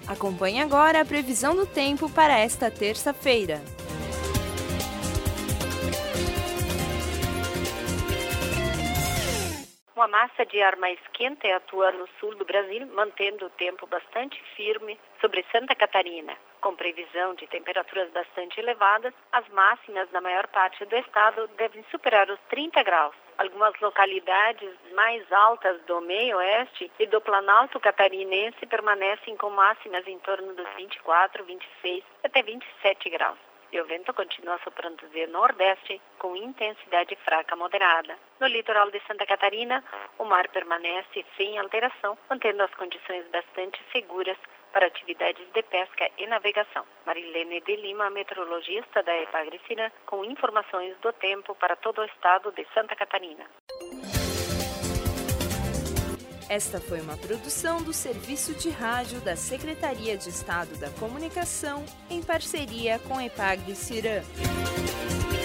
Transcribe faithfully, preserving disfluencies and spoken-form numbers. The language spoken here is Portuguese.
Acompanhe agora a previsão do tempo para esta terça-feira. Uma massa de ar mais quente atua no sul do Brasil, mantendo o tempo bastante firme sobre Santa Catarina. Com previsão de temperaturas bastante elevadas, as máximas na maior parte do estado devem superar os trinta graus. Algumas localidades mais altas do meio-oeste e do Planalto Catarinense permanecem com máximas em torno dos vinte e quatro, vinte e seis até vinte e sete graus. E o vento continua soprando de nordeste com intensidade fraca moderada. No litoral de Santa Catarina, o mar permanece sem alteração, mantendo as condições bastante seguras para atividades de pesca e navegação. Marilene de Lima, meteorologista da Epagre-Ciran, com informações do tempo para todo o estado de Santa Catarina. Esta foi uma produção do Serviço de Rádio da Secretaria de Estado da Comunicação, em parceria com Epagre-Ciran.